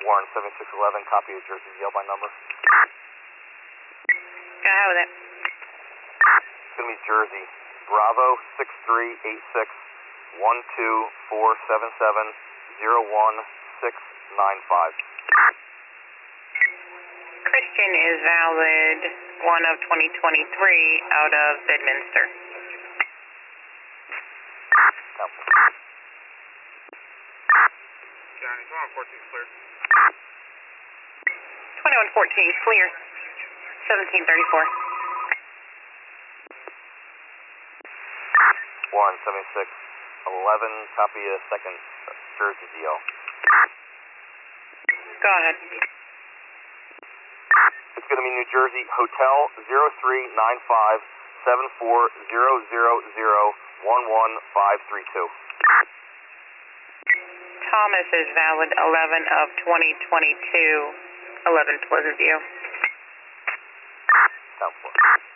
Warren 7611, copy of Jersey DL by number. Go ahead with it. It's going to be Jersey. Bravo 6386 12477 01695. Christian is valid 1 of 2023 out of Bedminster. Johnny, 2114 clear. 2114 clear. 1734. Warren 7611, copy of second Jersey DL. Go ahead. It's going to be New Jersey Hotel 0395 74000111532. Thomas is valid 11 of 2022, 11 Pleasant View. Down 4.